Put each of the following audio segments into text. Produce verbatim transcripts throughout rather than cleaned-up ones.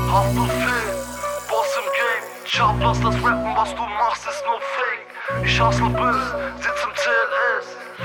Haft und Fame, Boss im Game. Chap, lass das Rappen, was du machst, ist nur Fake. Ich hustle böse, sitz im C L S,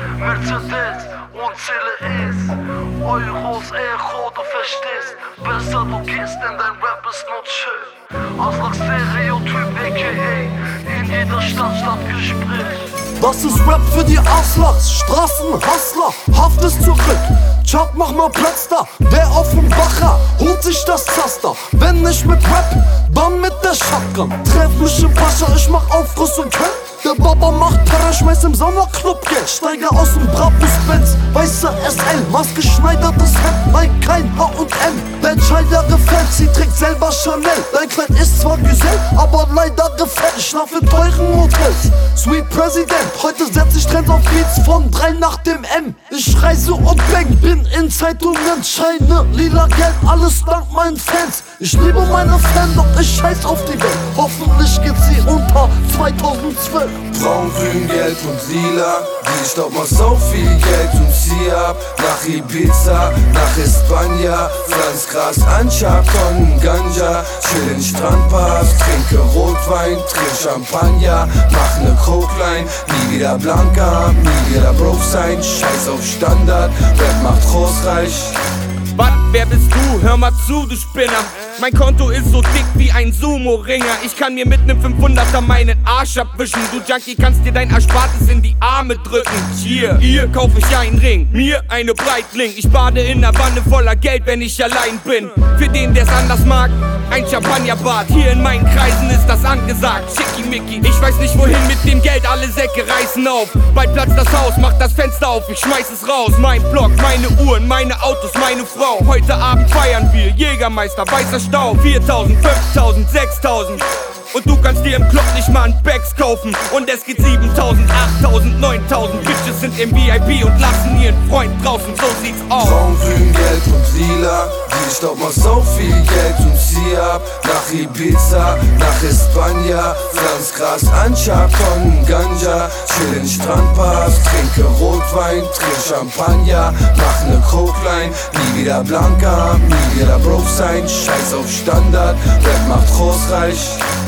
Mercedes und zähle es. Euros, Echo, du verstehst. Besser du gehst, denn dein Rap ist not chill. Aslak Stereotyp, a k a in jeder Stadt Stadtgespräch. Das ist Rap für die Aslaks, Straßenhustler, Haft ist zurück. Chap, mach mal Platz da, der auf dem Bacher holt sich das Zaster. Wenn nicht mit Rap, dann mit der Shotgun. Treff mich im Pascha, ich mach Aufguss und Köln. Der Baba macht Para, schmeiß im Sommerclub Geld. Steiger aus dem Brabus-Benz, weißer S L, maßgeschneidertes Hemd, Nike, kein H und M. Der Entscheider gefällt, sie trägt selber Chanel. Dein Kleid ist zwar Gesell, aber leider gefällt. Ich schlaf in teuren Hotels, Sweet President. Heute setz ich Trends auf Beats von drei nach dem M. Ich reise und bang, bin in Zeitungen, Scheine, lila Geld, alles dank meinen Fans. Ich liebe meine Fans, doch ich scheiß auf die Welt. Hoffentlich geht sie unter zweitausendzwölf. Braun, grün, gelb und lila. Die Staub macht so viel Geld und zieh ab nach Ibiza, nach Espanja. Pflanz Gras an, Tonnen Ganja. Chill in Strandbars, trinke Rotwein, trink Champagner. Mach ne Coke-Line, nie wieder Blanca, nie wieder broke sein. Scheiß auf Standard, Rap macht großreich. Was, wer bist du? Hör mal zu, du Spinner. Mein Konto ist so dick wie ein Sumo-Ringer. Ich kann mir mit nem fünfhunderter meinen Arsch abwischen. Du Junkie kannst dir dein Erspartes in die Arme drücken. Hier, hier kauf ich einen Ring, mir eine Breitling. Ich bade in ner Wanne voller Geld, wenn ich allein bin. Für den, der's anders mag, ein Champagnerbad. Hier in meinen Kreisen ist das angesagt. Schickimicki, ich weiß nicht wohin mit dem Geld, alle Säcke reißen auf. Bald platzt das Haus, mach das Fenster auf, ich schmeiß es raus. Mein Block, meine Uhren, meine Autos, meine Frau. Heute Abend feiern wir, Jägermeister, weißer Stau. Viertausend, fünftausend, sechstausend. Und du kannst dir im Club nicht mal ein Bags kaufen. Und es geht siebentausend, achttausend, neuntausend. Bitches sind im V I P und lassen ihren Freund draußen, so sieht's aus. Braun, grün, gelb und lila. Die Staub macht so viel Geld und zieh ab nach Ibiza, nach Espanja. Pflanz Gras an, Tonnen Ganja. Chill in Strandbars, trinke Rotwein, trink Champagner. Mach ne Coke-Line, nie wieder Blanca, nie wieder broke sein. Scheiß auf Standard, Rap macht großreich.